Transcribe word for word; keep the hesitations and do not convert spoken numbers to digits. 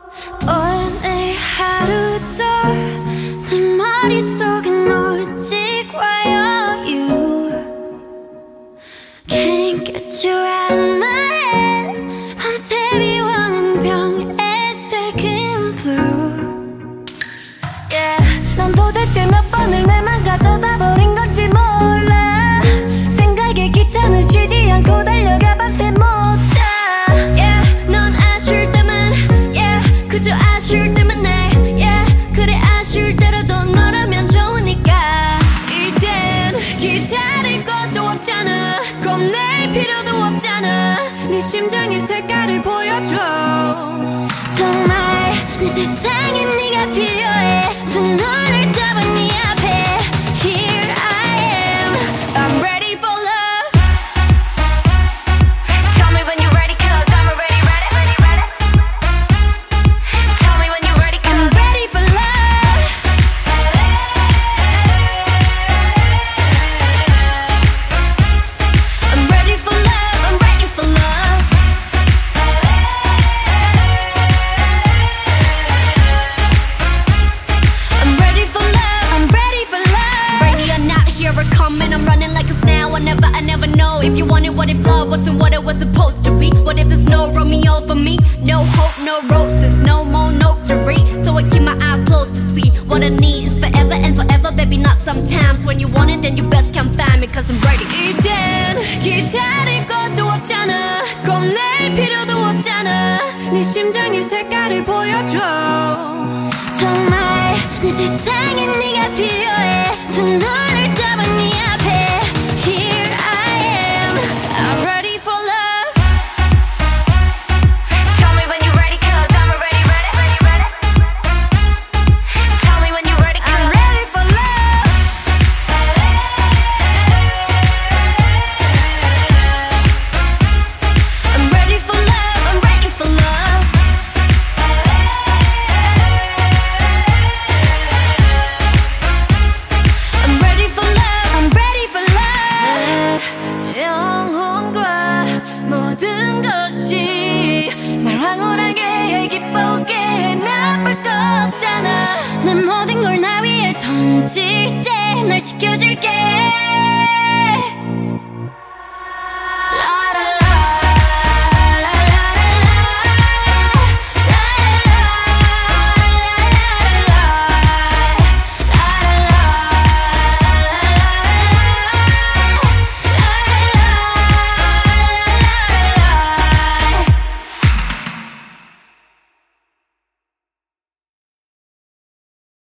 오늘 하루도 내 머릿속엔 오직 와요 You Can't get you out of my head 밤새 비워낸 병에 새긴 blue Yeah 넌 도대체 몇 번을 내만 가져다 버린 건지 몰라 생각에 기차는 쉬지 않고 달려가 밤새 못 자 Yeah 넌 아쉬울 때만 Yeah 그저 아쉬울 때만 내 Yeah 그래 아쉬울 때라도 너라면 좋으니까 이젠 기다릴 것도 없잖아 겁낼 필요도 없잖아 네 심장의 색깔을 보여줘 정말 내 세상에 네가 필요해 두 눈을 떠본 네 앞에 Here I am I'm ready for love Tell me when you're ready cause I'm already ready, ready, ready Tell me when you're ready cause I'm ready for love I'm ready for love, I'm ready for love I'm ready for love, I'm ready for love Ready or not, here I come and I'm running like a snail I never, I never know if you wanted what if love wasn't what it was supposed to be What if there's no Romeo for me? No hope, no roses, no more notes to read So I keep my eyes closed to see what I need is forever and forever Baby, not sometimes When you want it, then you best come find me cause I'm ready 이젠 기다릴 것도 없잖아 겁낼 필요도 없잖아 네 심장의 색깔을 보여줘 정말 내 세상에 네가 필요해 두 눈을 떠본 네 앞에 Here I am I'm ready for love Tell me when you're ready cause I'm already ready, ready, ready Tell me when you're ready cause I'm ready for love I'm ready for love, I'm ready for love I'm ready for love, I'm ready for love 내 영혼과 모든 것이 날 황홀하게 해 기쁘게 해 나쁠 거 없잖아 내 모든 걸 나 위에 던질 때 널 지켜줄게